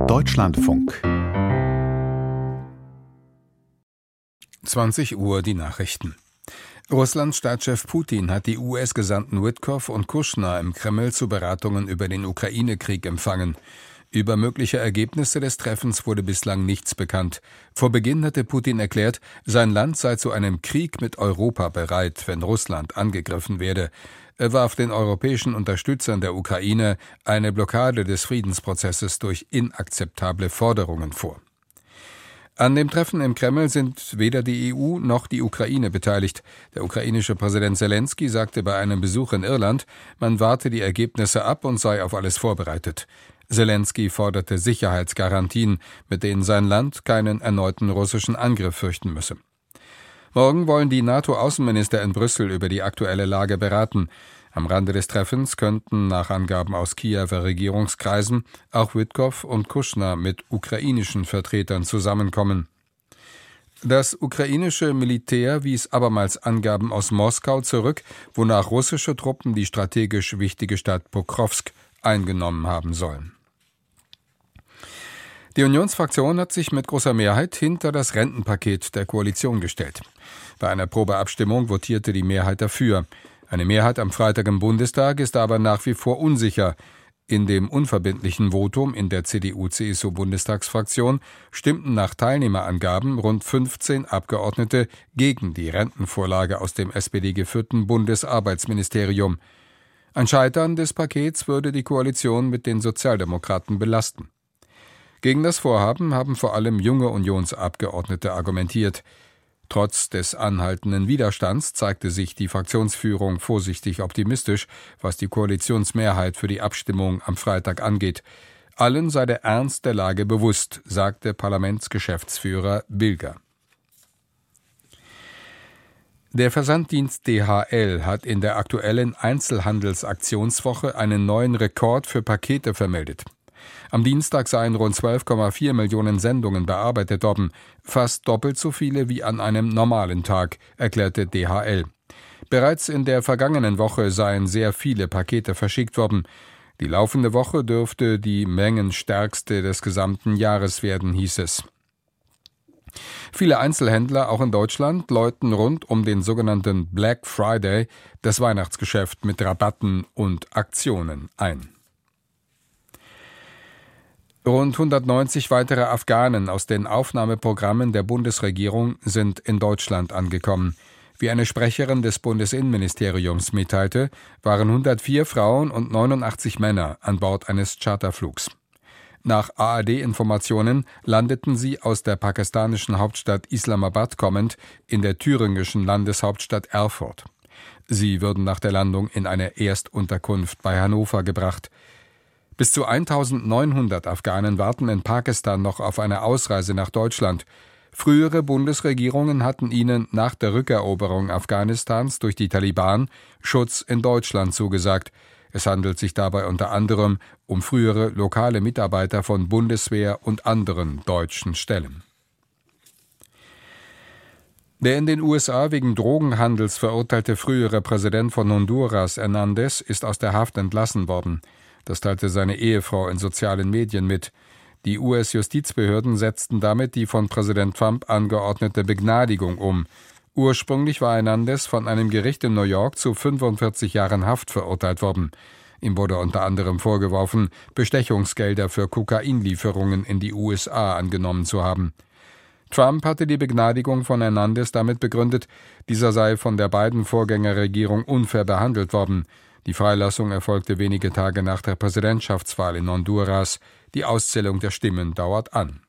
Deutschlandfunk. 20 Uhr die Nachrichten. Russlands Staatschef Putin hat die US-Gesandten Witkoff und Kushner im Kreml zu Beratungen über den Ukraine-Krieg empfangen. Über mögliche Ergebnisse des Treffens wurde bislang nichts bekannt. Vor Beginn hatte Putin erklärt, sein Land sei zu einem Krieg mit Europa bereit, wenn Russland angegriffen werde. Er warf den europäischen Unterstützern der Ukraine eine Blockade des Friedensprozesses durch inakzeptable Forderungen vor. An dem Treffen im Kreml sind weder die EU noch die Ukraine beteiligt. Der ukrainische Präsident Selenskyj sagte bei einem Besuch in Irland, man warte die Ergebnisse ab und sei auf alles vorbereitet. Selenskyj forderte Sicherheitsgarantien, mit denen sein Land keinen erneuten russischen Angriff fürchten müsse. Morgen wollen die NATO-Außenminister in Brüssel über die aktuelle Lage beraten. Am Rande des Treffens könnten nach Angaben aus Kiewer Regierungskreisen auch Witkoff und Kushner mit ukrainischen Vertretern zusammenkommen. Das ukrainische Militär wies abermals Angaben aus Moskau zurück, wonach russische Truppen die strategisch wichtige Stadt Pokrovsk eingenommen haben sollen. Die Unionsfraktion hat sich mit großer Mehrheit hinter das Rentenpaket der Koalition gestellt. Bei einer Probeabstimmung votierte die Mehrheit dafür. Eine Mehrheit am Freitag im Bundestag ist aber nach wie vor unsicher. In dem unverbindlichen Votum in der CDU-CSU-Bundestagsfraktion stimmten nach Teilnehmerangaben rund 15 Abgeordnete gegen die Rentenvorlage aus dem SPD-geführten Bundesarbeitsministerium. Ein Scheitern des Pakets würde die Koalition mit den Sozialdemokraten belasten. Gegen das Vorhaben haben vor allem junge Unionsabgeordnete argumentiert. Trotz des anhaltenden Widerstands zeigte sich die Fraktionsführung vorsichtig optimistisch, was die Koalitionsmehrheit für die Abstimmung am Freitag angeht. Allen sei der Ernst der Lage bewusst, sagte Parlamentsgeschäftsführer Bilger. Der Versanddienst DHL hat in der aktuellen Einzelhandelsaktionswoche einen neuen Rekord für Pakete vermeldet. Am Dienstag seien rund 12,4 Millionen Sendungen bearbeitet worden, fast doppelt so viele wie an einem normalen Tag, erklärte DHL. Bereits in der vergangenen Woche seien sehr viele Pakete verschickt worden. Die laufende Woche dürfte die mengenstärkste des gesamten Jahres werden, hieß es. Viele Einzelhändler, auch in Deutschland, läuten rund um den sogenannten Black Friday das Weihnachtsgeschäft mit Rabatten und Aktionen ein. Rund 190 weitere Afghanen aus den Aufnahmeprogrammen der Bundesregierung sind in Deutschland angekommen. Wie eine Sprecherin des Bundesinnenministeriums mitteilte, waren 104 Frauen und 89 Männer an Bord eines Charterflugs. Nach ARD-Informationen landeten sie aus der pakistanischen Hauptstadt Islamabad kommend in der thüringischen Landeshauptstadt Erfurt. Sie würden nach der Landung in eine Erstunterkunft bei Hannover gebracht. Bis zu 1900 Afghanen warten in Pakistan noch auf eine Ausreise nach Deutschland. Frühere Bundesregierungen hatten ihnen nach der Rückeroberung Afghanistans durch die Taliban Schutz in Deutschland zugesagt. Es handelt sich dabei unter anderem um frühere lokale Mitarbeiter von Bundeswehr und anderen deutschen Stellen. Der in den USA wegen Drogenhandels verurteilte frühere Präsident von Honduras, Hernández, ist aus der Haft entlassen worden. Das teilte seine Ehefrau in sozialen Medien mit. Die US-Justizbehörden setzten damit die von Präsident Trump angeordnete Begnadigung um. Ursprünglich war Hernández von einem Gericht in New York zu 45 Jahren Haft verurteilt worden. Ihm wurde unter anderem vorgeworfen, Bestechungsgelder für Kokainlieferungen in die USA angenommen zu haben. Trump hatte die Begnadigung von Hernández damit begründet, dieser sei von der Biden-Vorgängerregierung unfair behandelt worden. Die Freilassung erfolgte wenige Tage nach der Präsidentschaftswahl in Honduras. Die Auszählung der Stimmen dauert an.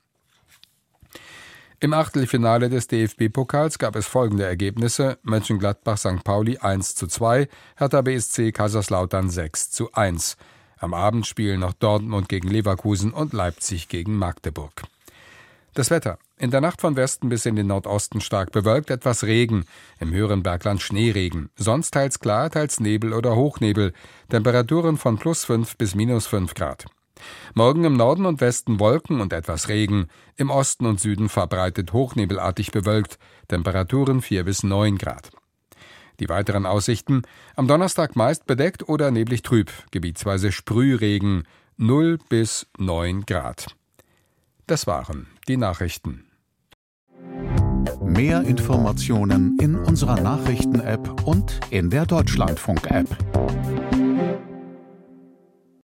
Im Achtelfinale des DFB-Pokals gab es folgende Ergebnisse: Mönchengladbach-St. Pauli 1:2, Hertha BSC Kaiserslautern 6:1. Am Abend spielen noch Dortmund gegen Leverkusen und Leipzig gegen Magdeburg. Das Wetter. In der Nacht von Westen bis in den Nordosten stark bewölkt, etwas Regen, im höheren Bergland Schneeregen, sonst teils klar, teils Nebel oder Hochnebel, Temperaturen von +5 bis -5 Grad. Morgen im Norden und Westen Wolken und etwas Regen, im Osten und Süden verbreitet hochnebelartig bewölkt, Temperaturen 4 bis 9 Grad. Die weiteren Aussichten: am Donnerstag meist bedeckt oder neblig trüb, gebietsweise Sprühregen, 0 bis 9 Grad. Das waren die Nachrichten. Mehr Informationen in unserer Nachrichten-App und in der Deutschlandfunk-App.